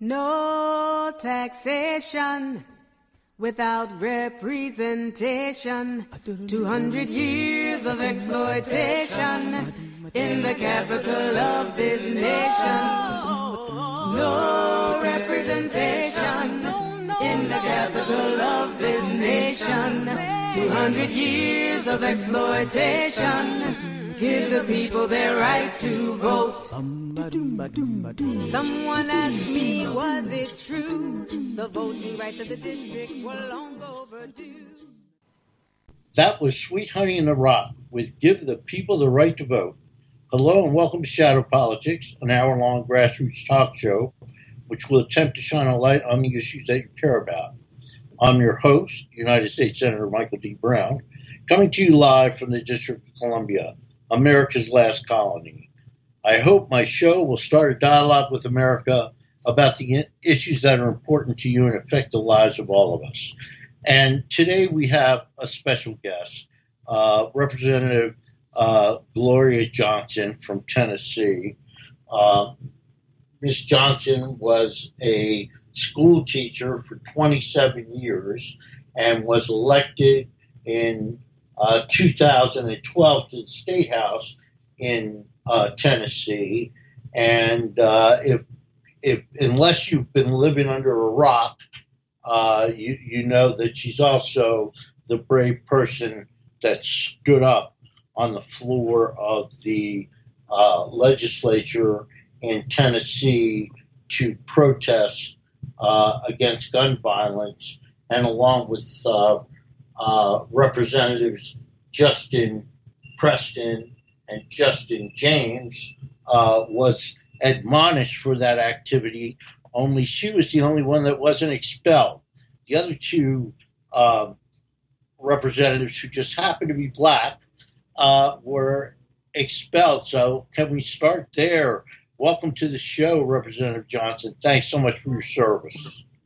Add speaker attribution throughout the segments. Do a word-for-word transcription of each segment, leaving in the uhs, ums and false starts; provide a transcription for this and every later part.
Speaker 1: No taxation without representation. Two hundred years of exploitation in the capital of this nation. No representation in the capital of this nation. Two hundred years of exploitation. Give the people their right to vote. Someone asked me, was it true? The voting rights of the district were long overdue.
Speaker 2: That was Sweet Honey in the Rock with Give the People the Right to Vote. Hello and welcome to Shadow Politics, an hour-long grassroots talk show which will attempt to shine a light on the issues that you care about. I'm your host, United States Senator Michael D. Brown, coming to you live from the District of Columbia, America's last colony. I hope my show will start a dialogue with America about the issues that are important to you and affect the lives of all of us. And today we have a special guest, uh, Representative uh, Gloria Johnson from Tennessee. Uh, Miz Johnson was a school teacher for twenty-seven years and was elected in uh, two thousand twelve to the State House in uh, Tennessee. And uh, if if unless you've been living under a rock, uh, you you know that she's also the brave person that stood up on the floor of the uh, legislature in Tennessee to protest uh, against gun violence, and along with uh, uh, Representatives Justin Preston and Justin James, uh, was admonished for that activity, only she was the only one that wasn't expelled. The other two uh, representatives, who just happened to be black, uh, were expelled. So can we start there? Welcome to the show, Representative Johnson. Thanks so much for your service.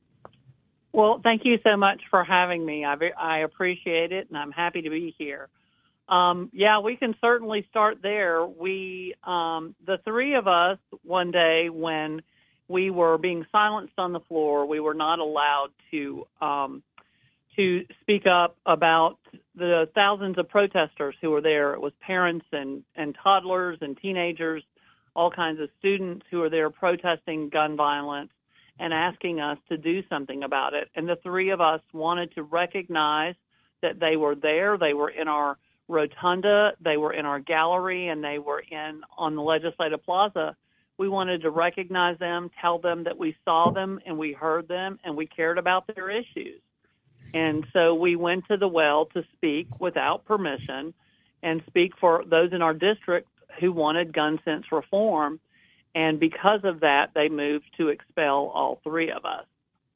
Speaker 3: Well, thank you so much for having me. I, I appreciate it, and I'm happy to be here. Um, yeah, we can certainly start there. We, um, the three of us, one day when we were being silenced on the floor, we were not allowed to um, to speak up about the thousands of protesters who were there. It was parents and, and toddlers and teenagers, all kinds of students who were there protesting gun violence and asking us to do something about it. And the three of us wanted to recognize that they were there. They were in our rotunda, they were in our gallery, and they were in on the Legislative Plaza. We wanted to recognize them, tell them that we saw them and we heard them and we cared about their issues. And so we went to the well to speak without permission and speak for those in our district who wanted gun sense reform. And because of that, they moved to expel all three of us.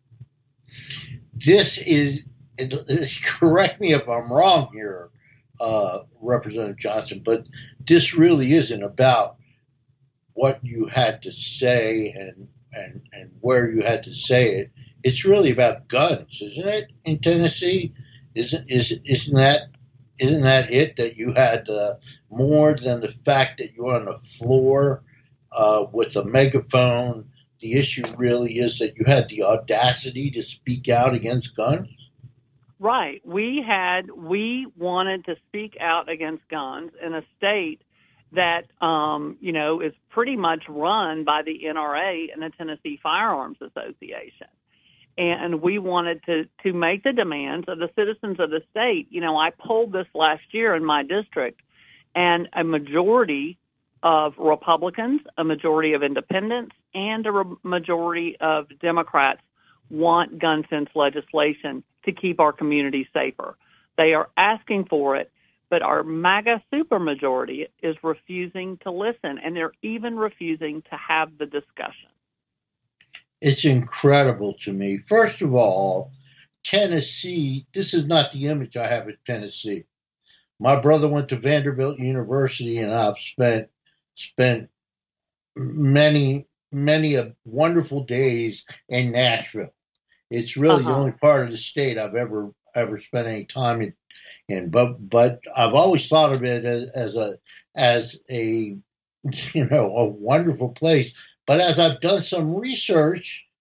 Speaker 2: This is, correct me if I'm wrong here, uh, Representative Johnson, but this really isn't about what you had to say and, and, and where you had to say it. It's really about guns, isn't it, in Tennessee? Isn't, is, isn't that Isn't that it, that you had uh, more than the fact that you were on the floor uh, with a megaphone? The issue really is that you had the audacity to speak out against guns?
Speaker 3: Right. We had, we wanted to speak out against guns in a state that, um, you know, is pretty much run by the N R A and the Tennessee Firearms Association. And we wanted to, to make the demands of the citizens of the state. You know, I polled this last year in my district, and a majority of Republicans, a majority of independents, and a re- majority of Democrats want gun sense legislation to keep our communities safer. They are asking for it, but our MAGA supermajority is refusing to listen, and they're even refusing to have the discussion.
Speaker 2: It's incredible to me. First of all, Tennessee, this is not the image I have of Tennessee. My brother went to Vanderbilt University, and I've spent spent many, many a wonderful days in Nashville. It's really uh-huh. the only part of the state I've ever ever spent any time in. in. But but I've always thought of it as, as a as a you know a wonderful place. But as I've done some research,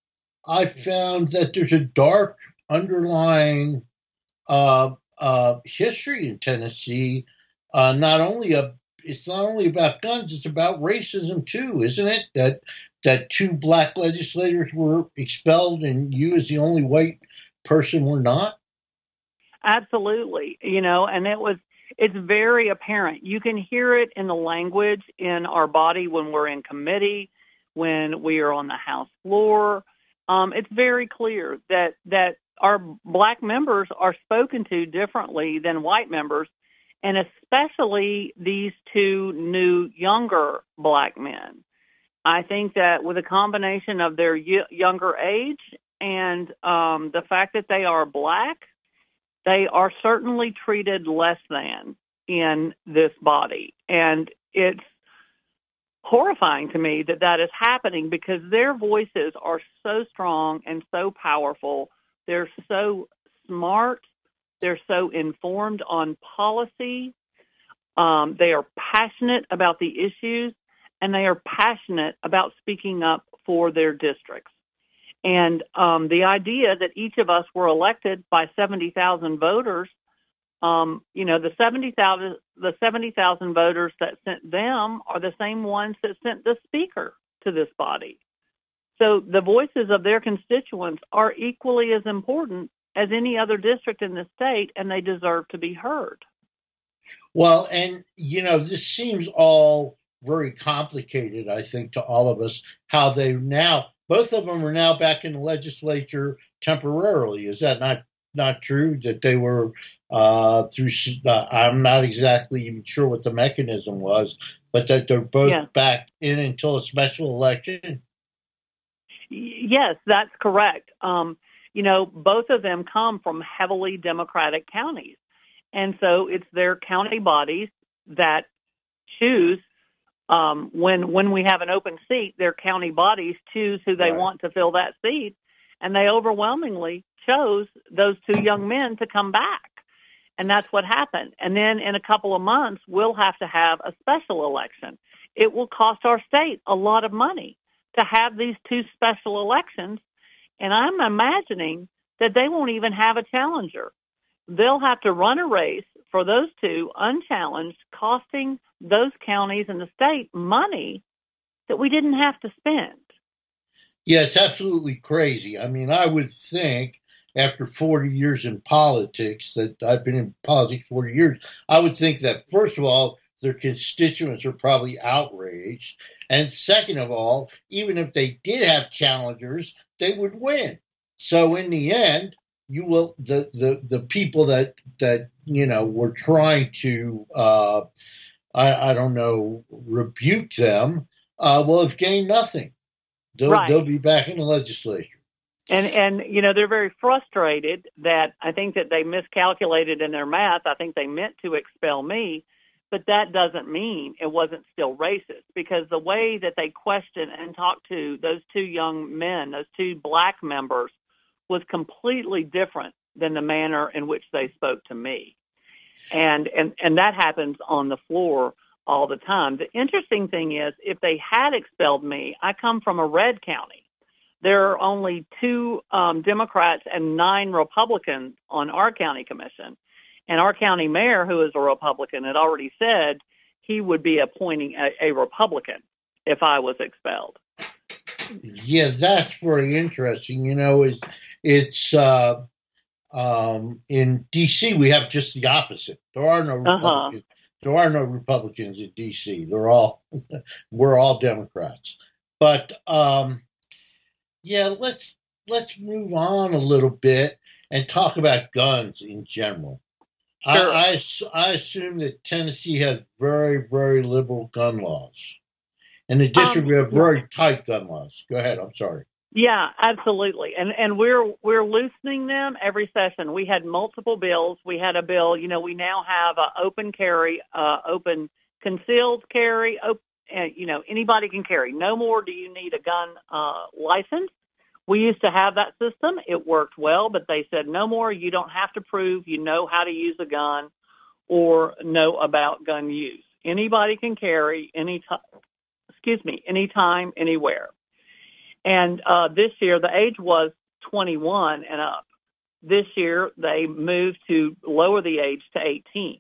Speaker 2: I found that there's a dark underlying uh, uh, history in Tennessee. Uh, not only a, it's not only about guns; it's about racism too, isn't it? That that two black legislators were expelled, and you, as the only white person, were not.
Speaker 3: Absolutely. You know, and it was, it's very apparent. You can hear it in the language in our body when we're in committee, when we are on the House floor. Um, it's very clear that, that our black members are spoken to differently than white members, and especially these two new younger black men. I think that with a combination of their y- younger age and um, the fact that they are black, they are certainly treated less than in this body. And it's horrifying to me that that is happening because their voices are so strong and so powerful. They're so smart. They're so informed on policy. Um, they are passionate about the issues, and they are passionate about speaking up for their districts. And um, the idea that each of us were elected by seventy thousand voters, um, you know, the seventy thousand the seventy thousand voters that sent them are the same ones that sent the speaker to this body. So the voices of their constituents are equally as important as any other district in the state, and they deserve to be heard.
Speaker 2: Well, and, you know, this seems all very complicated, I think, to all of us, how they now, both of them are now back in the legislature temporarily. Is that not, not true? That they were uh, through, uh, I'm not exactly even sure what the mechanism was, but that they're both yeah. back in until a special election?
Speaker 3: Yes, that's correct. Um, you know, both of them come from heavily Democratic counties. And so it's their county bodies that choose um, when when we have an open seat, their county bodies choose who they right. want to fill that seat. And they overwhelmingly chose those two young men to come back. And that's what happened. And then in a couple of months, we'll have to have a special election. It will cost our state a lot of money to have these two special elections. And I'm imagining that they won't even have a challenger. They'll have to run a race for those two unchallenged, costing those counties and the state money that we didn't have to spend.
Speaker 2: Yeah, it's absolutely crazy. I mean, I would think after forty years in politics, that I've been in politics forty years, I would think that, first of all, their constituents are probably outraged. And second of all, even if they did have challengers, they would win. So in the end, you will the the, the people that that you know were trying to uh, I, I don't know rebuke them uh, will have gained nothing. They'll,
Speaker 3: right.
Speaker 2: they'll be back in the legislature.
Speaker 3: And and you know they're very frustrated that I think that they miscalculated in their math. I think they meant to expel me, but that doesn't mean it wasn't still racist, because the way that they questioned and talked to those two young men, those two black members, was completely different than the manner in which they spoke to me. And, and, and that happens on the floor all the time. The interesting thing is, if they had expelled me, I come from a red county. There are only two um, Democrats and nine Republicans on our county commission. And our county mayor, who is a Republican, had already said he would be appointing a, a Republican if I was expelled.
Speaker 2: Yeah, that's very interesting. You know, it's, it's uh, um, in D C we have just the opposite. There are no Republicans. Uh-huh. There are no Republicans in D C. They're all we're all Democrats. But um, yeah, let's let's move on a little bit and talk about guns in general.
Speaker 3: Sure.
Speaker 2: I, I I assume that Tennessee has very very liberal gun laws. In the district, um, we have very yeah. tight gun laws. Go ahead. I'm sorry.
Speaker 3: Yeah, absolutely. And and we're we're loosening them every session. We had multiple bills. We had a bill, you know, we now have a open carry, uh, open concealed carry, op- uh, you know, anybody can carry. No more do you need a gun uh, license. We used to have that system. It worked well, but they said no more. You don't have to prove you know how to use a gun or know about gun use. Anybody can carry any time. Excuse me, anytime, anywhere. And uh, this year, the age was twenty-one and up. This year, they moved to lower the age to eighteen.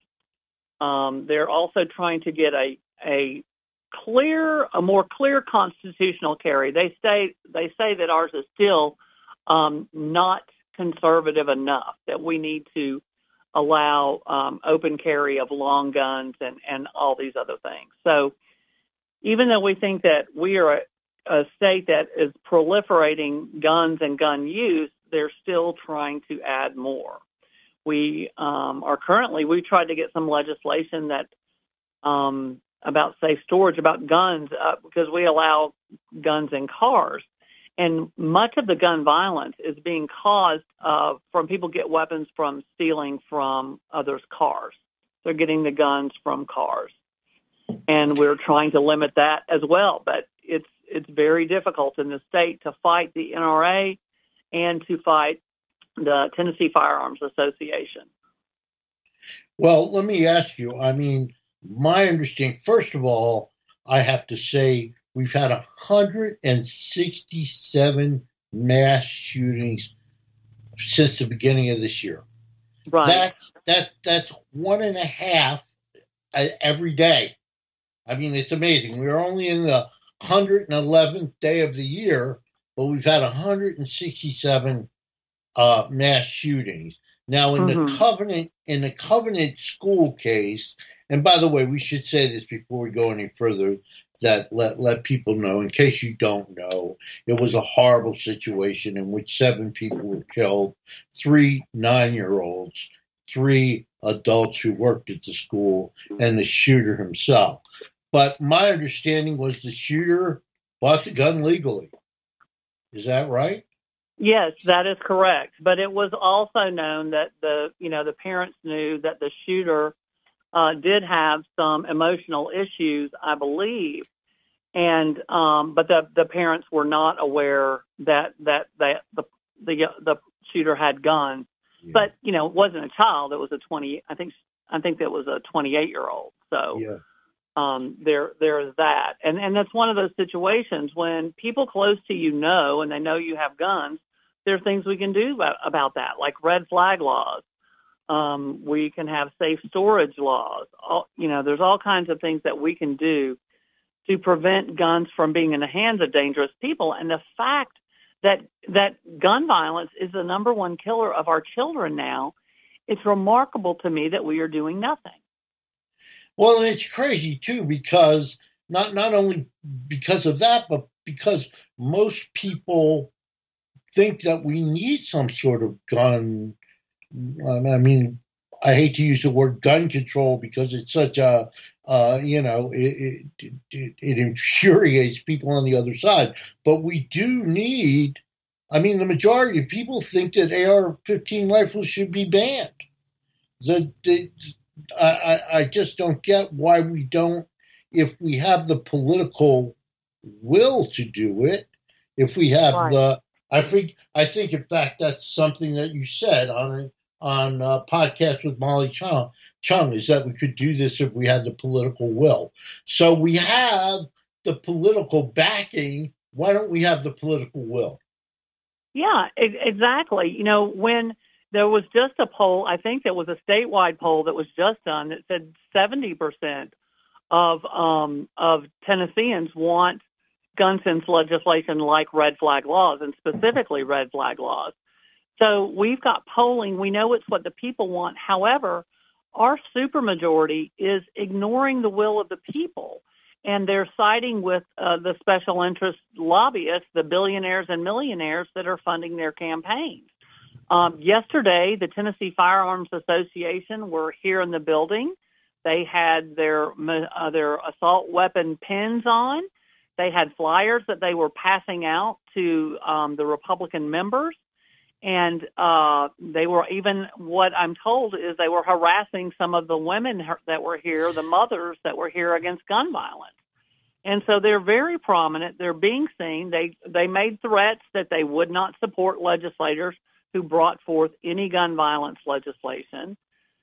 Speaker 3: Um, they're also trying to get a a clear, a more clear constitutional carry. They say they say that ours is still um, not conservative enough, that we need to allow um, open carry of long guns and, and all these other things. So even though we think that we are a, a state that is proliferating guns and gun use, they're still trying to add more. We um, are currently, we tried to get some legislation that um, about safe storage, about guns, uh, because we allow guns in cars. And much of the gun violence is being caused uh, from people get weapons from stealing from others' cars. They're getting the guns from cars. And we're trying to limit that as well. But it's it's very difficult in the state to fight the N R A and to fight the Tennessee Firearms Association.
Speaker 2: Well, let me ask you, I mean, my understanding, first of all, I have to say we've had one hundred sixty-seven mass shootings since the beginning of this year.
Speaker 3: Right.
Speaker 2: That, that, that's one and a half every day. I mean, it's amazing. We're only in the one hundred eleventh day of the year, but we've had one hundred sixty-seven uh, mass shootings. Now, in mm-hmm. the Covenant, in the Covenant school case, and by the way, we should say this before we go any further, that let, let people know, in case you don't know, it was a horrible situation in which seven people were killed, three nine-year-olds, three adults who worked at the school, and the shooter himself. But my understanding was the shooter bought the gun legally. Is that right?
Speaker 3: Yes, that is correct. But it was also known that the, you know, the parents knew that the shooter uh, did have some emotional issues, I believe, and um, but the the parents were not aware that that that the the the shooter had guns. Yeah. But you know, it wasn't a child; it was a twenty. I think I think that was a twenty-eight year old. So. Yeah. Um, there, there is that. And, and that's one of those situations when people close to you know, and they know you have guns, there are things we can do about, about that, like red flag laws. Um, we can have safe storage laws. All, you know, there's all kinds of things that we can do to prevent guns from being in the hands of dangerous people. And the fact that, that gun violence is the number one killer of our children now, it's remarkable to me that we are doing nothing.
Speaker 2: Well, it's crazy, too, because not not only because of that, but because most people think that we need some sort of gun. I mean, I hate to use the word gun control because it's such a, uh, you know, it, it, it, it infuriates people on the other side. But we do need, I mean, the majority of people think that A R fifteen rifles should be banned. The, the I, I just don't get why we don't, if we have the political will to do it, if we have right. the, I think, I think in fact that's something that you said on a, on a podcast with Molly Chung, Chung, is that we could do this if we had the political will. So we have the political backing. Why don't we have the political will?
Speaker 3: Yeah, exactly. You know, when there was just a poll, I think there was a statewide poll that was just done that said seventy percent of um, of Tennesseans want gun sense legislation like red flag laws, and specifically red flag laws. So we've got polling. We know it's what the people want. However, our supermajority is ignoring the will of the people, and they're siding with uh, the special interest lobbyists, the billionaires and millionaires that are funding their campaigns. Um, yesterday, the Tennessee Firearms Association were here in the building. They had their uh, their assault weapon pins on. They had flyers that they were passing out to um, the Republican members. And uh, they were even, what I'm told is they were harassing some of the women that were here, the mothers that were here against gun violence. And so they're very prominent. They're being seen. They they made threats that they would not support legislators who brought forth any gun violence legislation.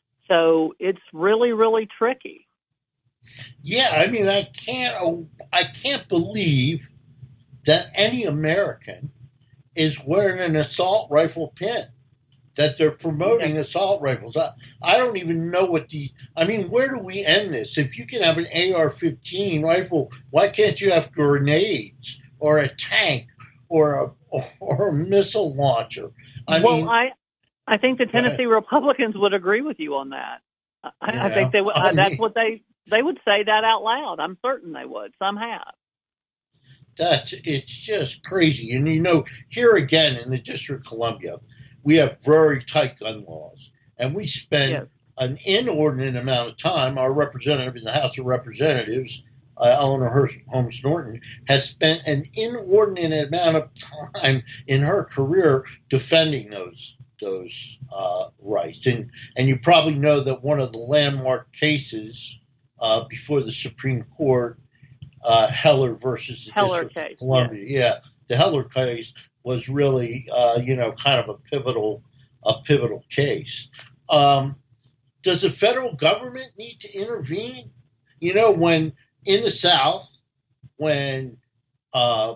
Speaker 3: So it's really, really tricky.
Speaker 2: Yeah, I mean, I can't, I can't believe that any American is wearing an assault rifle pin, that they're promoting yes. assault rifles. I, I don't even know what the, I mean, where do we end this? If you can have an A R fifteen rifle, why can't you have grenades or a tank or a, or a missile launcher? I
Speaker 3: well,
Speaker 2: mean,
Speaker 3: I, I think the Tennessee Republicans would agree with you on that. I,
Speaker 2: yeah,
Speaker 3: I think they would,
Speaker 2: I
Speaker 3: that's
Speaker 2: mean,
Speaker 3: what they, they would say that out loud. I'm certain they would. Some have.
Speaker 2: That's, it's just crazy. And, you know, here again in the District of Columbia, we have very tight gun laws. And we spend yes. an inordinate amount of time. Our representative in the House of Representatives, uh, Eleanor Holmes Norton, has spent an inordinate amount of time in her career defending those those uh, rights. And, and you probably know that one of the landmark cases uh, before the Supreme Court, Uh, Heller versus the
Speaker 3: Heller
Speaker 2: District
Speaker 3: case,
Speaker 2: of Columbia.
Speaker 3: Yeah.
Speaker 2: yeah, the Heller case was really, uh, you know, kind of a pivotal, a pivotal case. Um, does the federal government need to intervene? You know, when in the South, when uh,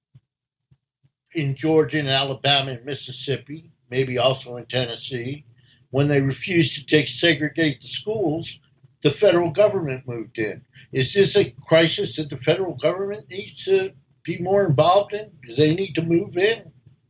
Speaker 2: in Georgia and Alabama and Mississippi, maybe also in Tennessee, when they refused to take segregate the schools, the federal government moved in. Is this a crisis that the federal government needs to be more involved in? Do they need to move in?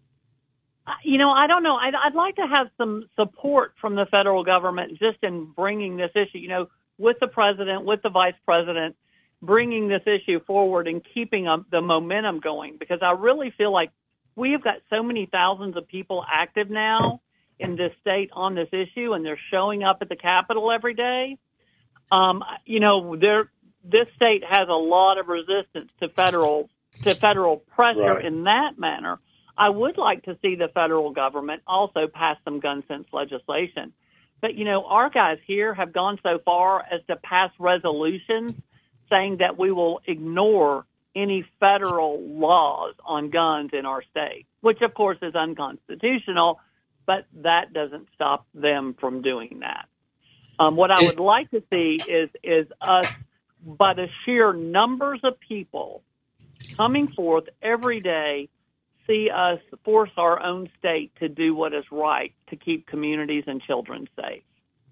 Speaker 3: You know, I don't know. I'd, I'd like to have some support from the federal government just in bringing this issue, you know, with the president, with the vice president, bringing this issue forward and keeping um, the momentum going, because I really feel like we have got so many thousands of people active now in this state on this issue, and they're showing up at the Capitol every day. Um, you know, there, this state has a lot of resistance to federal to federal pressure
Speaker 2: right.
Speaker 3: in that manner. I would like to see the federal government also pass some gun sense legislation. But, you know, our guys here have gone so far as to pass resolutions saying that we will ignore any federal laws on guns in our state, which, of course, is unconstitutional, but that doesn't stop them from doing that. Um, what I would like to see is is us, by the sheer numbers of people coming forth every day, see us force our own state to do what is right to keep communities and children safe.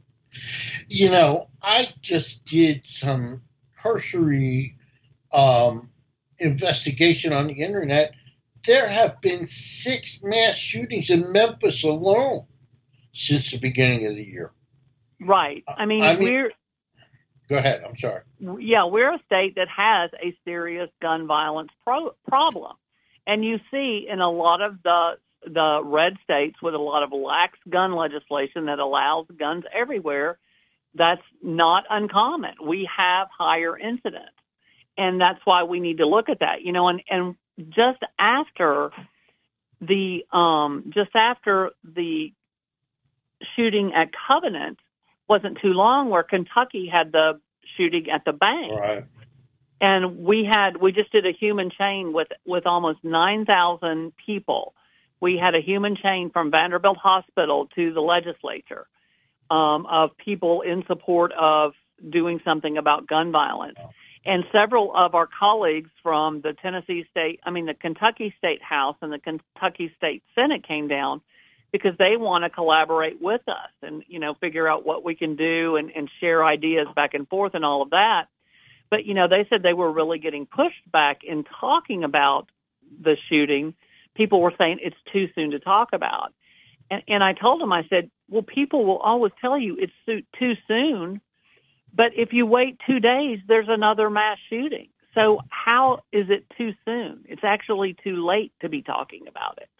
Speaker 2: You know, I just did some cursory um, investigation on the internet. There have been six mass shootings in Memphis alone since the beginning of the year.
Speaker 3: Right. I mean,
Speaker 2: I mean,
Speaker 3: we're...
Speaker 2: Go ahead. I'm sorry.
Speaker 3: Yeah, we're a state that has a serious gun violence pro- problem. And you see in a lot of the the red states with a lot of lax gun legislation that allows guns everywhere, that's not uncommon. We have higher incidents. And that's why we need to look at that. You know, and, and just after the um, just after the shooting at Covenant, wasn't too long where Kentucky had the shooting at the bank.
Speaker 2: Right.
Speaker 3: And we had, we just did a human chain with, with almost nine thousand people. We had a human chain from Vanderbilt Hospital to the legislature um, of people in support of doing something about gun violence. And several of our colleagues from the Tennessee State, I mean, the Kentucky State House and the Kentucky State Senate came down because they want to collaborate with us and, you know, figure out what we can do and, and share ideas back and forth and all of that. But, you know, they said they were really getting pushed back in talking about the shooting. People were saying it's too soon to talk about. And, and I told them, I said, well, people will always tell you it's too soon. But if you wait two days, there's another mass shooting. So how is it too soon? It's actually too late to be talking about it.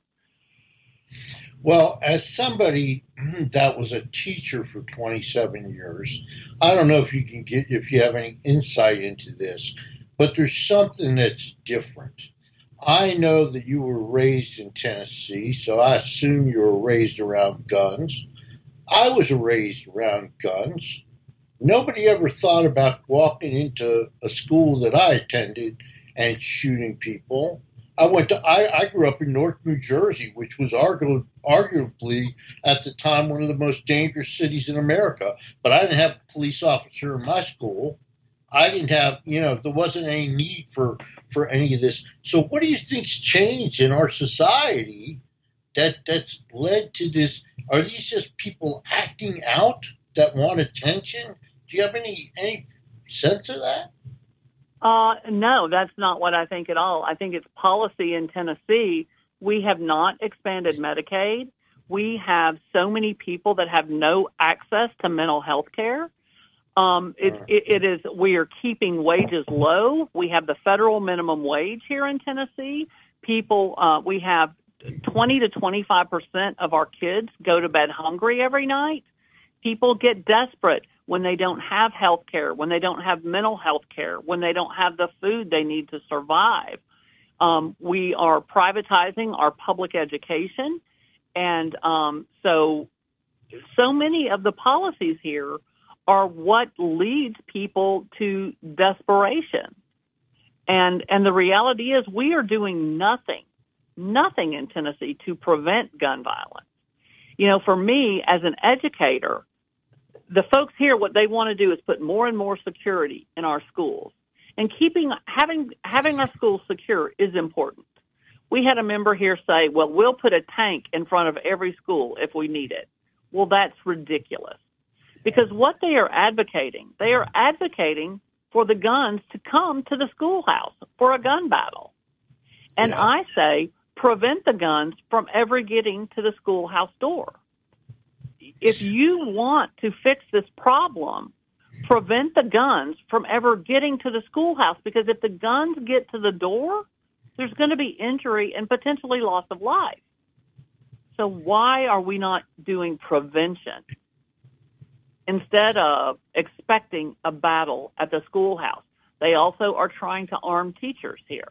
Speaker 2: Well, as somebody that was a teacher for twenty-seven years, I don't know if you can get, if you have any insight into this, but there's something that's different. I know that you were raised in Tennessee, so I assume you were raised around guns. I was raised around guns. Nobody ever thought about walking into a school that I attended and shooting people. I went to. I, I grew up in North New Jersey, which was argu- arguably at the time one of the most dangerous cities in America. But I didn't have a police officer in my school. I didn't have, you know, there wasn't any need for, for any of this. So what do you think's changed in our society that that's led to this? Are these just people acting out that want attention? Do you have any any sense of that?
Speaker 3: Uh, no, that's not what I think at all. I think it's policy in Tennessee. We have not expanded Medicaid. We have so many people that have no access to mental health care. Um, it, it, it is, we are keeping wages low. We have the federal minimum wage here in Tennessee. People, uh, we have twenty to twenty-five percent of our kids go to bed hungry every night. People get desperate when they don't have health care, when they don't have mental health care, when they don't have the food they need to survive. Um, we are privatizing our public education. And um, so, so many of the policies here are what leads people to desperation. And, and the reality is we are doing nothing, nothing in Tennessee to prevent gun violence. You know, for me as an educator, the folks here, what they want to do is put more and more security in our schools. And keeping, having, having our schools secure is important. We had a member here say, well, we'll put a tank in front of every school if we need it. Well, that's ridiculous. Because what they are advocating, they are advocating for the guns to come to the schoolhouse for a gun battle. And
Speaker 2: Yeah.
Speaker 3: I say, prevent the guns from ever getting to the schoolhouse door. If you want to fix this problem, prevent the guns from ever getting to the schoolhouse, because if the guns get to the door, there's going to be injury and potentially loss of life. So why are we not doing prevention instead of expecting a battle at the schoolhouse? They also are trying to arm teachers here.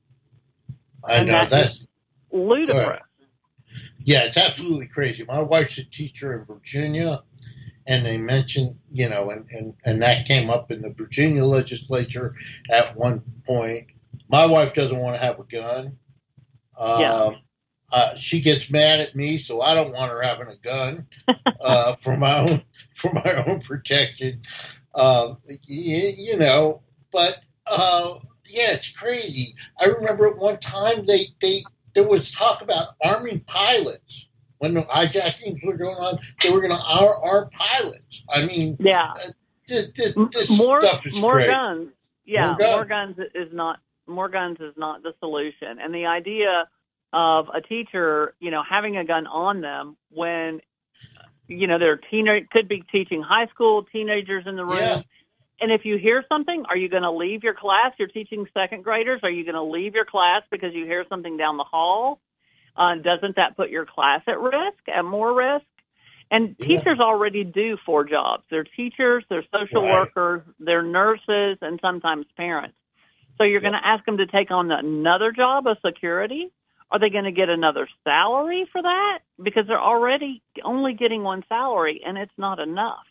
Speaker 2: I
Speaker 3: And
Speaker 2: know
Speaker 3: that
Speaker 2: that's
Speaker 3: is ludicrous.
Speaker 2: yeah, it's absolutely crazy. My wife's a teacher in Virginia, and they mentioned, you know, and, and, and that came up in the Virginia legislature at one point. My wife doesn't want to have a gun. Um,
Speaker 3: Yeah.
Speaker 2: uh, she gets mad at me, so I don't want her having a gun uh, for my own for my own protection. Um, you, you know, but uh, yeah, it's crazy. I remember at one time they they there was talk about arming pilots when the hijackings were going on. They were going to arm, arm pilots. I mean,
Speaker 3: Yeah.
Speaker 2: uh, this, this, this
Speaker 3: more
Speaker 2: stuff is
Speaker 3: more
Speaker 2: crazy.
Speaker 3: guns. Yeah,
Speaker 2: More guns.
Speaker 3: more guns is not more guns is not the solution. And the idea of a teacher, you know, having a gun on them when, you know, they're teenage could be teaching high school teenagers in the room.
Speaker 2: Yeah.
Speaker 3: And if you hear something, are you going to leave your class? You're teaching second graders. Are you going to leave your class because you hear something down the hall? Uh, doesn't that put your class at risk, at more risk? And
Speaker 2: Yeah.
Speaker 3: teachers already do four jobs. They're teachers, they're social
Speaker 2: Right.
Speaker 3: workers, they're nurses, and sometimes parents. So you're going to ask them to take on another job of security? Are they going to get another salary for that? Because they're already only getting one salary, and it's not enough.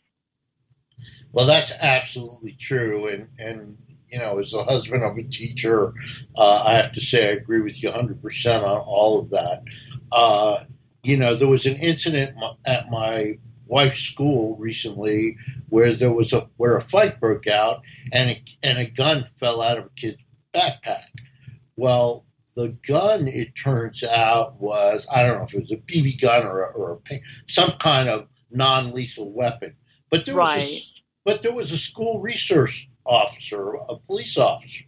Speaker 2: Well, that's absolutely true. And, and you know, as the husband of a teacher, uh, I have to say I agree with you one hundred percent on all of that. Uh, you know, there was an incident at my wife's school recently where there was a where a fight broke out and a, and a gun fell out of a kid's backpack. Well, the gun, it turns out, was, I don't know if it was a B B gun or a, or a some kind of non-lethal weapon. But there was
Speaker 3: Right.
Speaker 2: a, but there was a school resource officer, a police officer,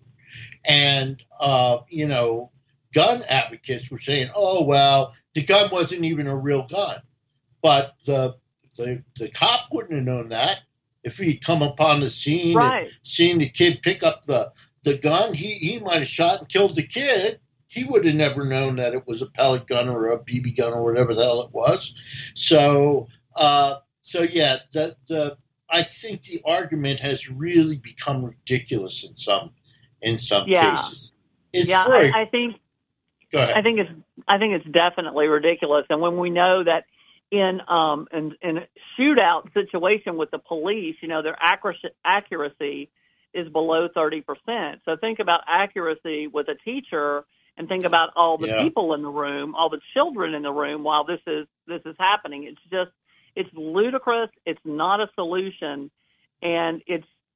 Speaker 2: and uh, you know, gun advocates were saying, "Oh well, the gun wasn't even a real gun," but the the the cop wouldn't have known that if he'd come upon the scene
Speaker 3: Right.
Speaker 2: and seen the kid pick up the the gun. He he might have shot and killed the kid. He would have never known that it was a pellet gun or a B B gun or whatever the hell it was. So, uh, so yeah, the the I think the argument has really become ridiculous in some in some
Speaker 3: Yeah.
Speaker 2: cases. It's
Speaker 3: Yeah,
Speaker 2: very,
Speaker 3: I, I think
Speaker 2: go ahead.
Speaker 3: I think it's I think it's definitely ridiculous. And when we know that in um in, in a shootout situation with the police, you know, their accuracy accuracy is below thirty percent. So think about accuracy with a teacher, and think about all the
Speaker 2: Yeah.
Speaker 3: people in the room, all the children in the room while this is this is happening. It's just it's ludicrous. It's not a solution, and it's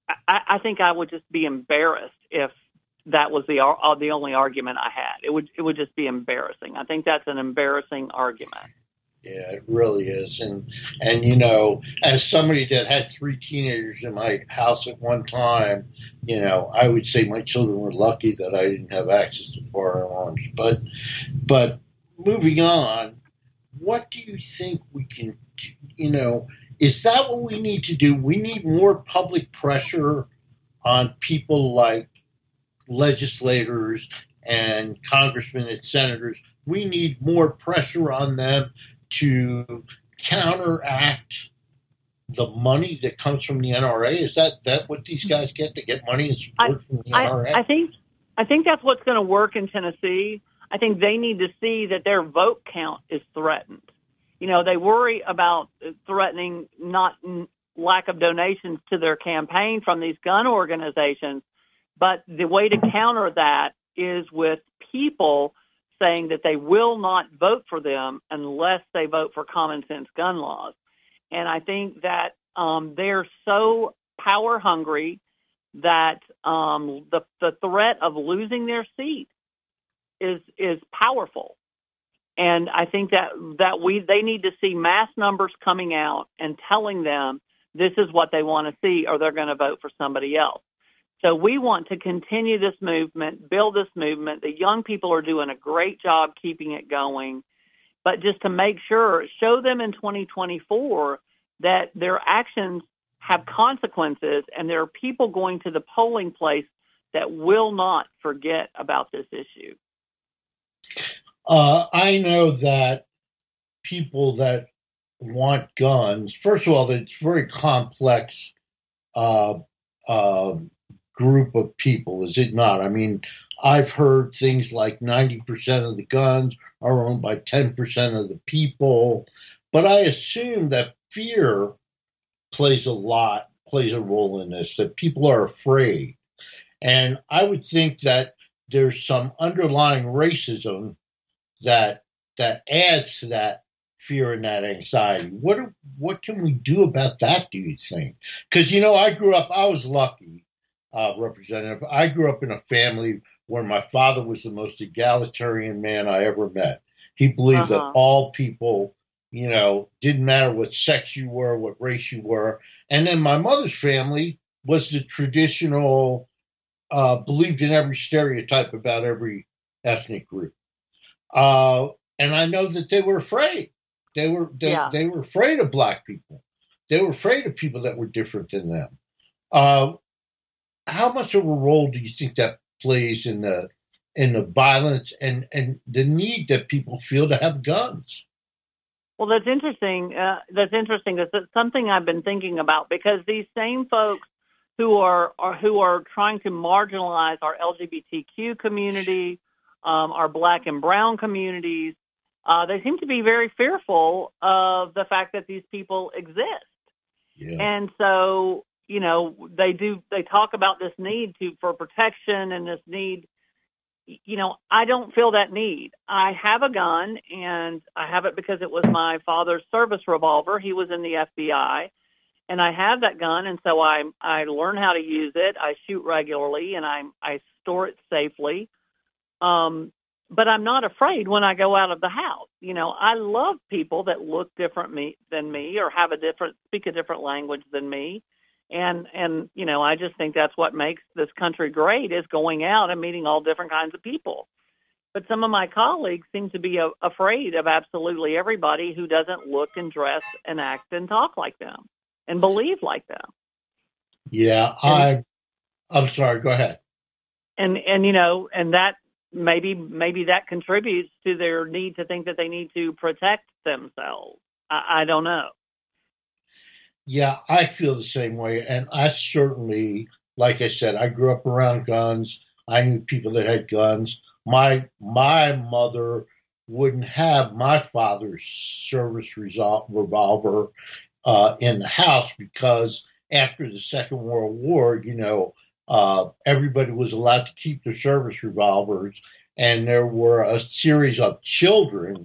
Speaker 3: I, I think I would just be embarrassed if that was the uh, the only argument I had. It would it would just be embarrassing. I think that's an embarrassing argument.
Speaker 2: Yeah, it really is. And, and you know, as somebody that had three teenagers in my house at one time, you know, I would say my children were lucky that I didn't have access to firearms. But, but moving on, what do you think we can, you know, is that what we need to do? We need more public pressure on people like legislators and congressmen and senators. We need more pressure on them to counteract the money that comes from the N R A? Is that, that what these guys get? They get money and support
Speaker 3: I,
Speaker 2: from the N R A?
Speaker 3: I, I think I think that's what's going to work in Tennessee. I think they need to see that their vote count is threatened. You know, they worry about threatening not lack of donations to their campaign from these gun organizations, but the way to counter that is with people saying that they will not vote for them unless they vote for common sense gun laws. And I think that um, they're so power hungry that um, the, the threat of losing their seat is is powerful. And I think that that we they need to see mass numbers coming out and telling them this is what they want to see, or they're going to vote for somebody else. So we want to continue this movement, build this movement. The young people are doing a great job keeping it going. But just to make sure, show them in twenty twenty-four that their actions have consequences, and there are people going to the polling place that will not forget about this issue.
Speaker 2: Uh, I know that people that want guns, first of all, it's a very complex uh, uh, group of people, is it not? I mean, I've heard things like ninety percent of the guns are owned by ten percent of the people, but I assume that fear plays a lot, plays a role in this, that people are afraid. And I would think that there's some underlying racism that that adds to that fear and that anxiety. What what can we do about that, do you think? Because, you know, I grew up, I was lucky, uh, Representative. I grew up in a family where my father was the most egalitarian man I ever met. He believed uh-huh. that all people, you know, didn't matter what sex you were, what race you were. And then my mother's family was the traditional, uh, believed in every stereotype about every ethnic group. Uh, and I know that they were afraid. They were they, yeah. they were afraid of black people. They were afraid of people that were different than them. Uh, how much of a role do you think that plays in the in the violence and, and the need that people feel to have guns?
Speaker 3: Well, that's interesting. Uh, that's interesting. That's something I've been thinking about, because these same folks who are, are who are trying to marginalize our L G B T Q community, Um, our black and brown communities, uh, they seem to be very fearful of the fact that these people exist. Yeah. And so, you know, they do, they talk about this need to, for protection and this need, you know, I don't feel that need. I have a gun, and I have it because it was my father's service revolver. He was in the F B I, and I have that gun. And so I, I learn how to use it. I shoot regularly, and I, I store it safely. Um, but I'm not afraid when I go out of the house. You know, I love people that look different me than me, or have a different, speak a different language than me. And, and, you know, I just think that's what makes this country great, is going out and meeting all different kinds of people. But some of my colleagues seem to be a, afraid of absolutely everybody who doesn't look and dress and act and talk like them and believe like them.
Speaker 2: Yeah, I, I'm sorry, go ahead.
Speaker 3: And, and, you know, and that, Maybe maybe that contributes to their need to think that they need to protect themselves. I, I don't know.
Speaker 2: Yeah, I feel the same way. And I certainly, like I said, I grew up around guns. I knew people that had guns. My my mother wouldn't have my father's service revolver uh, in the house, because after the Second World War, you know, Uh, everybody was allowed to keep their service revolvers, and there were a series of children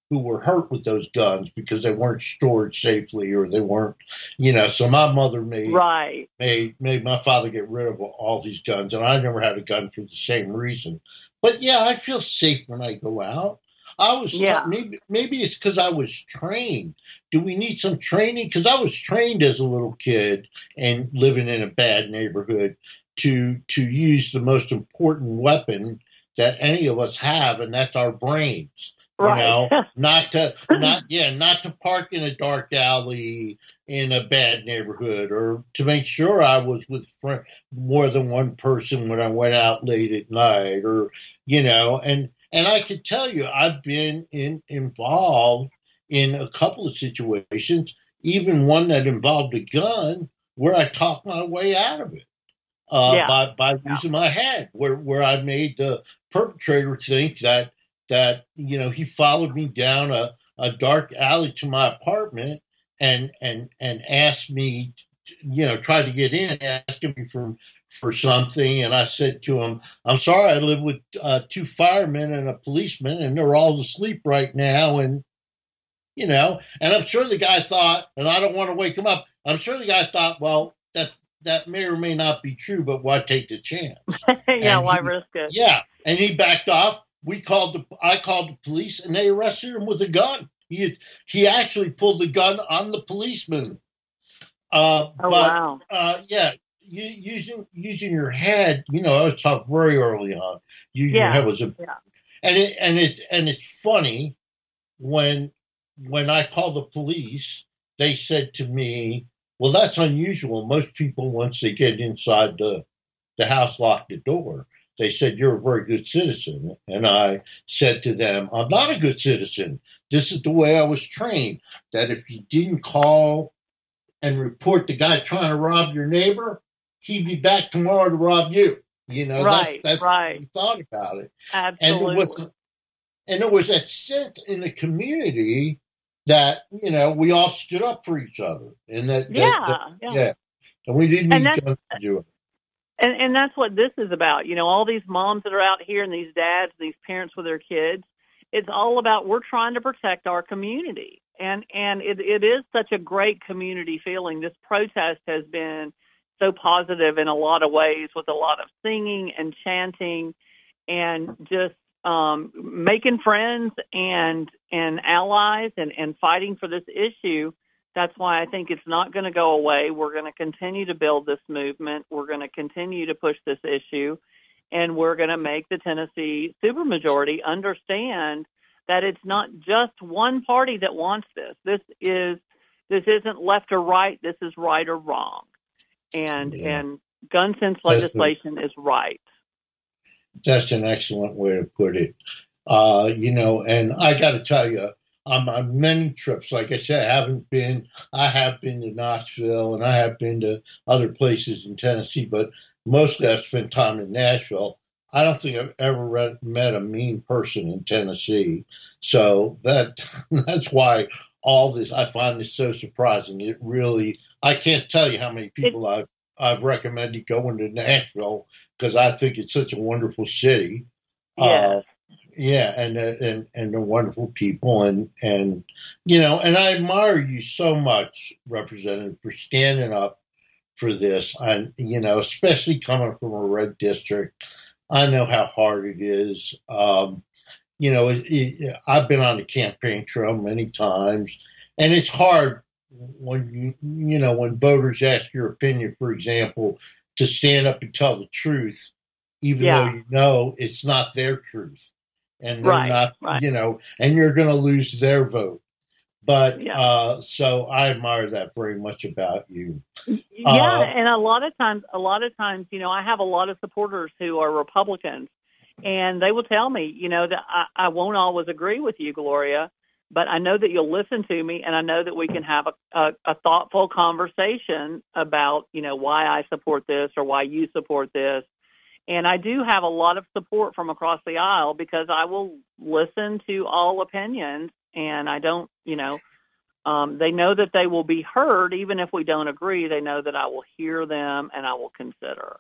Speaker 2: who were hurt with those guns because they weren't stored safely or they weren't, you know. So my mother made
Speaker 3: right.
Speaker 2: made made my father get rid of all these guns, and I never had a gun for the same reason. But yeah, I feel safe when I go out. I was
Speaker 3: Yeah.
Speaker 2: maybe maybe it's because I was trained. Do we need some training? Because I was trained as a little kid and living in a bad neighborhood to to use the most important weapon that any of us have, and that's our brains. You
Speaker 3: Right.
Speaker 2: know, not to not yeah, not to park in a dark alley in a bad neighborhood, or to make sure I was with fr- more than one person when I went out late at night, or you know, and and I could tell you I've been in involved in a couple of situations, even one that involved a gun, where I talked my way out of it. Uh,
Speaker 3: Yeah.
Speaker 2: by by
Speaker 3: Yeah.
Speaker 2: using my head, where where I made the perpetrator think that that you know he followed me down a, a dark alley to my apartment and and and asked me, you know, tried to get in, asking me for for something, and I said to him, "I'm sorry, I live with uh, two firemen and a policeman, and they're all asleep right now," and you know, and I'm sure the guy thought, and I don't want to wake him up. I'm sure the guy thought, well, that that may or may not be true, but why take the chance?
Speaker 3: Yeah.
Speaker 2: And
Speaker 3: Why
Speaker 2: he,
Speaker 3: risk it?
Speaker 2: yeah, and he backed off. We called the, I called the police, and they arrested him with a gun. He he actually pulled the gun on the policeman. Uh,
Speaker 3: Oh,
Speaker 2: but
Speaker 3: wow.
Speaker 2: uh, yeah, you, using using your head, you know, I was taught very early on. Using your
Speaker 3: Yeah.
Speaker 2: head was a,
Speaker 3: Yeah.
Speaker 2: and it and it and it's funny when when I called the police, they said to me, "Well, that's unusual. Most people, once they get inside the the house, lock the door." They said, "You're a very good citizen." And I said to them, "I'm not a good citizen. This is the way I was trained, that if you didn't call and report the guy trying to rob your neighbor, he'd be back tomorrow to rob you." You know,
Speaker 3: Right.
Speaker 2: that's that's
Speaker 3: Right.
Speaker 2: what we thought about it. And
Speaker 3: Absolutely.
Speaker 2: it was and there was that sense in the community that, you know, we all stood up for each other, and that, that,
Speaker 3: Yeah.
Speaker 2: that
Speaker 3: Yeah.
Speaker 2: yeah, and we didn't
Speaker 3: And
Speaker 2: need
Speaker 3: that's
Speaker 2: guns to do it.
Speaker 3: and and that's what this is about. You know, all these moms that are out here and these dads, these parents with their kids. It's all about we're trying to protect our community, and and it it is such a great community feeling. This protest has been so positive in a lot of ways, with a lot of singing and chanting, and just um, making friends and and allies, and, and fighting for this issue. That's why I think it's not going to go away. We're going to continue to build this movement. We're going to continue to push this issue, and we're going to make the Tennessee supermajority understand that it's not just one party that wants this. This is this isn't left or right. This is right or wrong, and
Speaker 2: Yeah.
Speaker 3: and gun sense
Speaker 2: That's the-
Speaker 3: legislation is right.
Speaker 2: That's an excellent way to put it. Uh, you know, and I got to tell you, on my many trips, like I said, I haven't been, I have been to Knoxville and I have been to other places in Tennessee, but mostly I've spent time in Nashville. I don't think I've ever read, met a mean person in Tennessee. So that that's why all this, I find this so surprising. It really, I can't tell you how many people I've, I've recommended going to Nashville, because I think it's such a wonderful city.
Speaker 3: Yes.
Speaker 2: Uh, yeah, and and and they're wonderful people, and and you know, and I admire you so much, Representative, for standing up for this. And you know, especially coming from a red district, I know how hard it is. Um, you know, it, it, I've been on the campaign trail many times, and it's hard when you you know when voters ask your opinion, for example, to stand up and tell the truth, even
Speaker 3: Yeah.
Speaker 2: though you know it's not their truth. And they're
Speaker 3: Right,
Speaker 2: not,
Speaker 3: right.
Speaker 2: you know, and you're going to lose their vote. But
Speaker 3: Yeah.
Speaker 2: uh, so I admire that very much about you.
Speaker 3: Yeah,
Speaker 2: Uh,
Speaker 3: and a lot of times, a lot of times, you know, I have a lot of supporters who are Republicans, and they will tell me, you know, that I, I won't always agree with you, Gloria, but I know that you'll listen to me, and I know that we can have a, a, a thoughtful conversation about, you know, why I support this or why you support this. And I do have a lot of support from across the aisle, because I will listen to all opinions, and I don't, you know, um, they know that they will be heard. Even if we don't agree, they know that I will hear them and I will consider.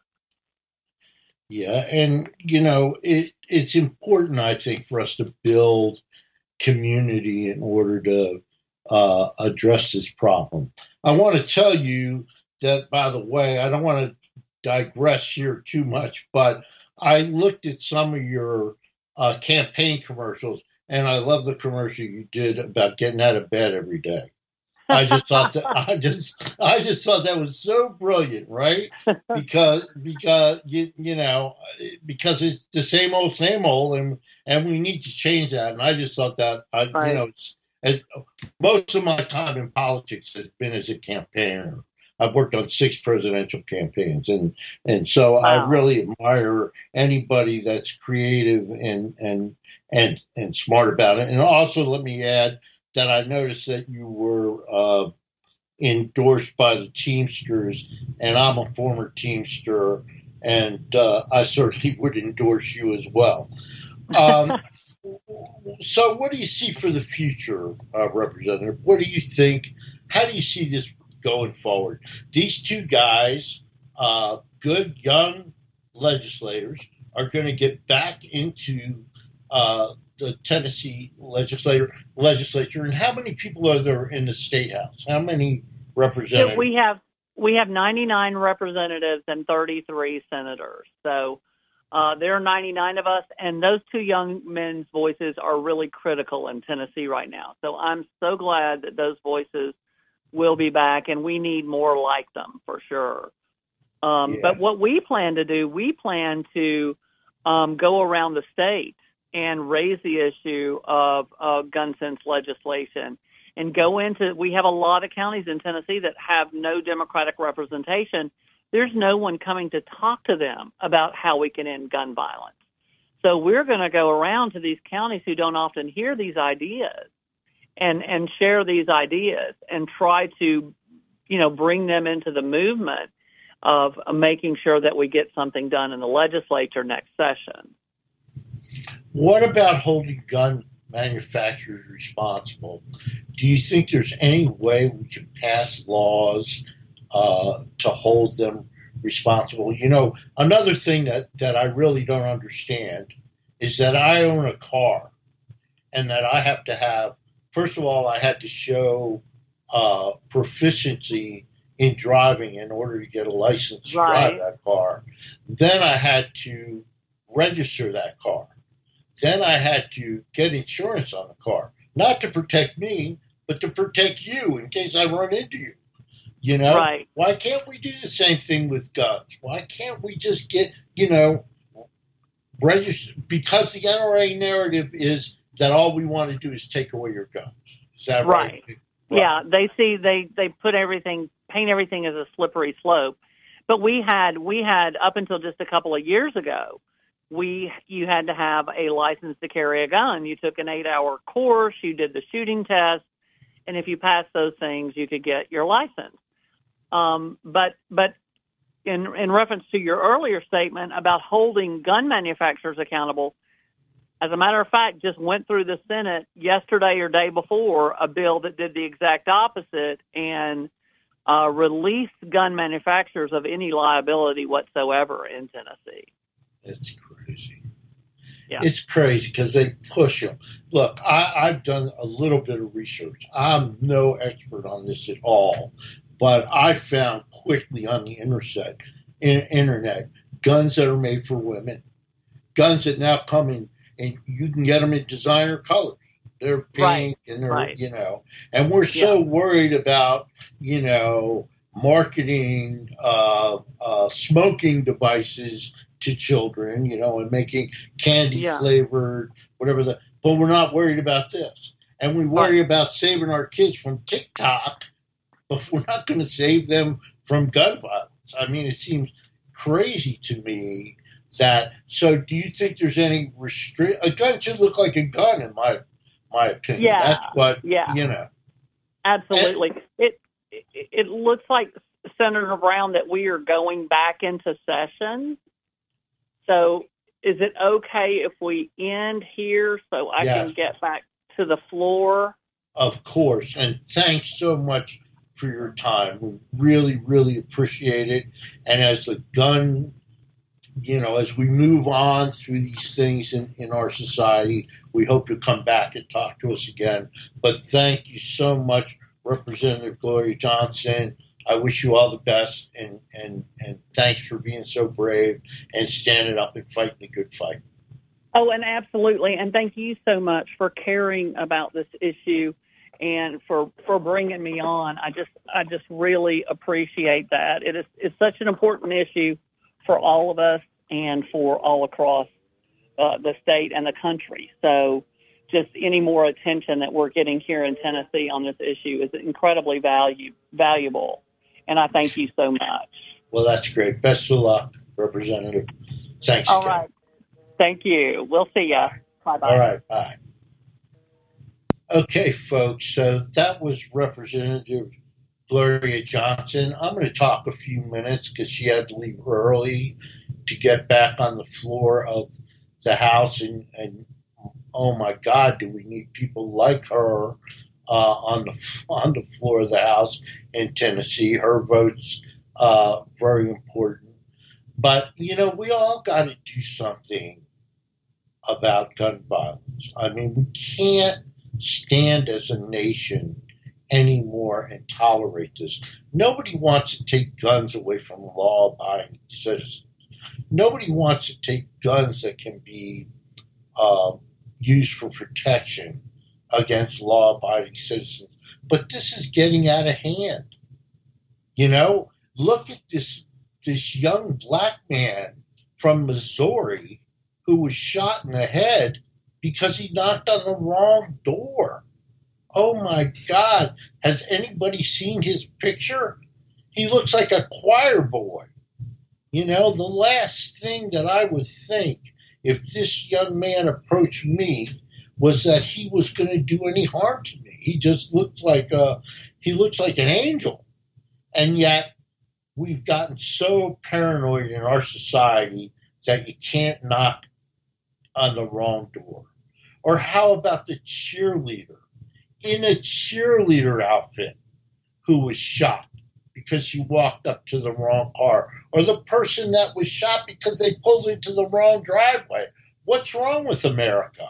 Speaker 2: yeah, and you know, it it's important, I think, for us to build community in order to uh, address this problem. I want to tell you that, by the way, I don't want to digress here too much, but I looked at some of your uh, campaign commercials, and I love the commercial you did about getting out of bed every day. I just thought that I just I just thought that was so brilliant, right? Because because you you know because it's the same old same old, and and we need to change that. And I just thought that I right. you know it's, as, most of my time in politics has been as a campaigner. I've worked on six presidential campaigns, and and so wow. I really admire anybody that's creative and and and and smart about it. And also, let me add that I noticed that you were uh, endorsed by the Teamsters, and I'm a former Teamster, and uh, I certainly would endorse you as well. Um, so what do you see for the future, uh, Representative? What do you think? How do you see this going forward? These two guys, uh, good young legislators, are going to get back into uh, the Tennessee legislature. Legislature, and how many people are there in the state house? How many representatives?
Speaker 3: We have we have ninety-nine representatives and thirty-three senators. So uh, there are ninety-nine of us, and those two young men's voices are really critical in Tennessee right now. So I'm so glad that those voices will be back, and we need more like them for sure. Um, yeah. But what we plan to do, we plan to um, go around the state and raise the issue of, of gun sense legislation and go into, we have a lot of counties in Tennessee that have no Democratic representation. There's no one coming to talk to them about how we can end gun violence. So we're going to go around to these counties who don't often hear these ideas and, and share these ideas and try to, you know, bring them into the movement of making sure that we get something done in the legislature next session.
Speaker 2: What about holding gun manufacturers responsible? Do you think there's any way we can pass laws uh, to hold them responsible? You know, another thing that, that I really don't understand is that I own a car and that I have to have, first of all, I had to show uh, proficiency in driving in order to get a license to
Speaker 3: right.
Speaker 2: drive that car. Then I had to register that car. Then I had to get insurance on the car, not to protect me, but to protect you in case I run into you. You know,
Speaker 3: right.
Speaker 2: Why can't we do the same thing with guns? Why can't we just get, you know, register? Because the N R A narrative is that all we want to do is take away your guns. Is that right?
Speaker 3: Right. right. Yeah, they see they they put everything, paint everything as a slippery slope. But we had we had up until just a couple of years ago. We, you had to have a license to carry a gun. You took an eight-hour course, you did the shooting test, and if you passed those things, you could get your license. Um, but, but in in reference to your earlier statement about holding gun manufacturers accountable, as a matter of fact, just went through the Senate yesterday or day before a bill that did the exact opposite and uh, released gun manufacturers of any liability whatsoever in Tennessee.
Speaker 2: It's crazy.
Speaker 3: Yeah.
Speaker 2: It's crazy because they push them. Look, I, I've done a little bit of research. I'm no expert on this at all, but I found quickly on the internet, in, internet guns that are made for women, guns that now come in, and you can get them in designer colors. They're pink
Speaker 3: right.
Speaker 2: and they're,
Speaker 3: right.
Speaker 2: you know, and we're so
Speaker 3: yeah.
Speaker 2: worried about, you know, marketing uh, uh, smoking devices to children, you know, and making candy
Speaker 3: yeah.
Speaker 2: flavored, whatever the, but we're not worried about this. And we worry
Speaker 3: right.
Speaker 2: about saving our kids from TikTok, but we're not going to save them from gun violence. I mean, it seems crazy to me that, so do you think there's any restrict, a gun should look like a gun in my, my opinion.
Speaker 3: Yeah.
Speaker 2: That's what,
Speaker 3: yeah.
Speaker 2: you know.
Speaker 3: Absolutely.
Speaker 2: And,
Speaker 3: it, it, it looks like, Senator Brown, that we are going back into session. So is it okay if we end here so I
Speaker 2: yes.
Speaker 3: can get back to the floor?
Speaker 2: Of course. And thanks so much for your time. We really, really appreciate it. And as the gun you know, as we move on through these things in, in our society, we hope to come back and talk to us again. But thank you so much, Representative Gloria Johnson. I wish you all the best, and, and, and thanks for being so brave and standing up and fighting the good fight.
Speaker 3: Oh, and absolutely. And thank you so much for caring about this issue and for, for bringing me on. I just I just really appreciate that. It is it's such an important issue for all of us and for all across uh, the state and the country. So just any more attention that we're getting here in Tennessee on this issue is incredibly value, valuable. And I thank you so much.
Speaker 2: Well, that's great. Best of luck, Representative. Thanks
Speaker 3: All
Speaker 2: again.
Speaker 3: right. Thank you. We'll see you. Bye-bye.
Speaker 2: All right. Bye. Okay, folks. So that was Representative Gloria Johnson. I'm going to talk a few minutes because she had to leave early to get back on the floor of the House. And, and oh, my God, do we need people like her uh, on the on the floor of the House in Tennessee. Her vote's uh, very important. But, you know, we all got to do something about gun violence. I mean, we can't stand as a nation anymore and tolerate this. Nobody wants to take guns away from law-abiding citizens. Nobody wants to take guns that can be uh, used for protection against law-abiding citizens. But this is getting out of hand. You know, look at this this young black man from Missouri who was shot in the head because he knocked on the wrong door. Oh, my God. Has anybody seen his picture? He looks like a choir boy. You know, the last thing that I would think if this young man approached me was that he was going to do any harm to me. He just looked like a, he looks like an angel. And yet we've gotten so paranoid in our society that you can't knock on the wrong door. Or how about the cheerleader in a cheerleader outfit who was shot because she walked up to the wrong car? Or the person that was shot because they pulled into the wrong driveway? What's wrong with America?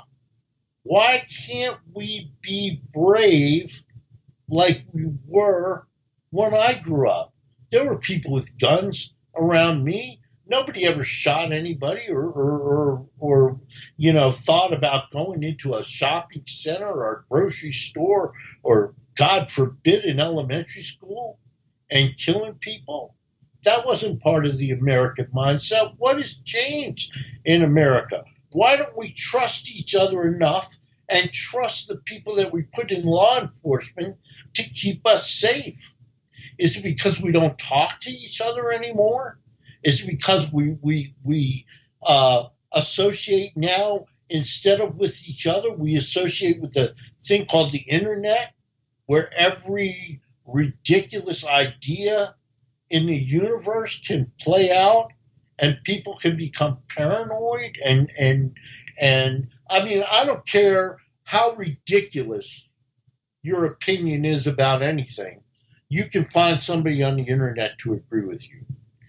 Speaker 2: Why can't we be brave like we were when I grew up? There were people with guns around me. Nobody ever shot anybody or, or, or, or, you know, thought about going into a shopping center or a grocery store or, God forbid, an elementary school and killing people. That wasn't part of the American mindset. What has changed in America? Why don't we trust each other enough and trust the people that we put in law enforcement to keep us safe? Is it because we don't talk to each other anymore? Is it because we we we uh, associate now, instead of with each other, we associate with a thing called the internet, where every ridiculous idea in the universe can play out and people can become paranoid? And and and I mean, I don't care how ridiculous your opinion is about anything. You can find somebody on the internet to agree with you.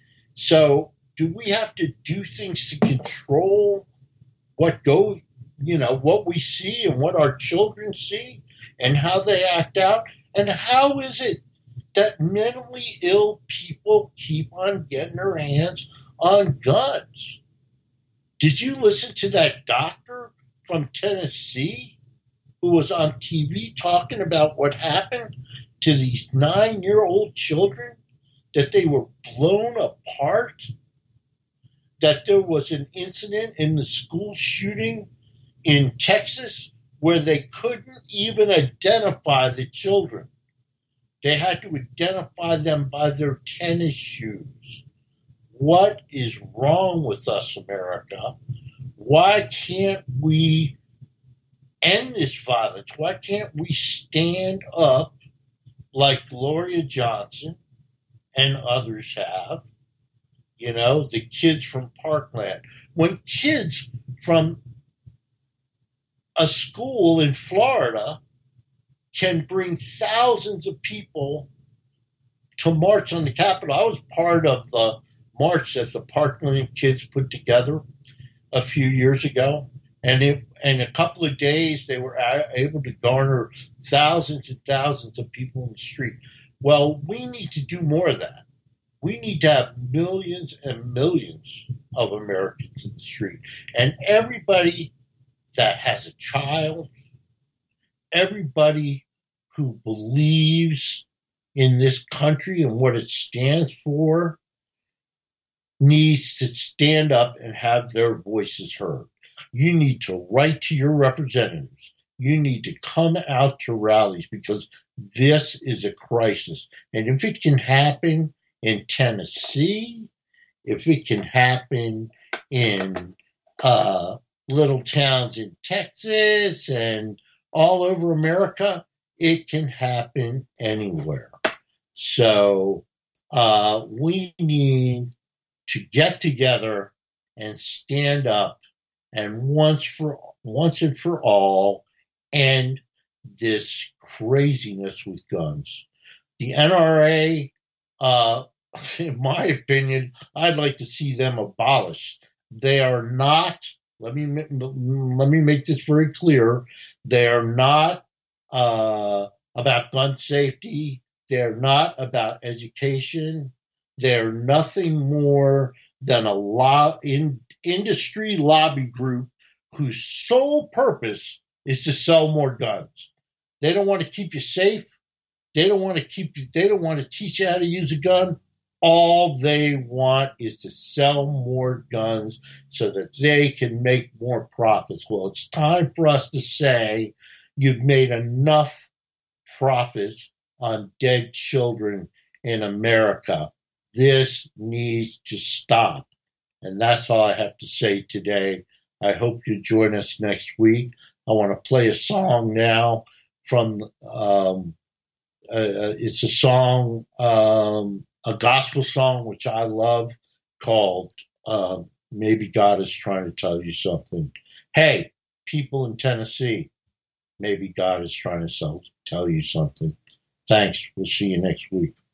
Speaker 2: So do we have to do things to control what go, you know, what we see and what our children see and how they act out? And how is it that mentally ill people keep on getting their hands on guns? Did you listen to that doctor from Tennessee who was on T V talking about what happened to these nine-year-old children, that they were blown apart, that there was an incident in the school shooting in Texas where they couldn't even identify the children? They had to identify them by their tennis shoes. What is wrong with us, America? Why can't we end this violence? Why can't we stand up like Gloria Johnson and others have? You know, the kids from Parkland. When kids from a school in Florida can bring thousands of people to march on the Capitol. I was part of the march that the Parkland kids put together a few years ago. And it, in a couple of days, they were able to garner thousands and thousands of people in the street. Well, we need to do more of that. We need to have millions and millions of Americans in the street. And everybody that has a child, everybody who believes in this country and what it stands for, needs to stand up and have their voices heard. You need to write to your representatives. You need to come out to rallies because this is a crisis. And if it can happen in Tennessee, if it can happen in uh, little towns in Texas and all over America, it can happen anywhere. So uh, we need to get together and stand up and once for once and for all end this craziness with guns. The N R A, uh, in my opinion, I'd like to see them abolished. They are not. Let me let me make this very clear. They are not uh, about gun safety. They're not about education. They're nothing more than a lo- in, industry lobby group whose sole purpose is to sell more guns. They don't want to keep you safe. They don't want to keep you. They don't want to teach you how to use a gun. All they want is to sell more guns so that they can make more profits. Well, it's time for us to say you've made enough profits on dead children in America. This needs to stop. And that's all I have to say today. I hope you join us next week. I want to play a song now from, um, uh, it's a song, um, a gospel song, which I love, called uh, Maybe God is Trying to Tell You Something. Hey, people in Tennessee, maybe God is trying to tell you something. Thanks. We'll see you next week.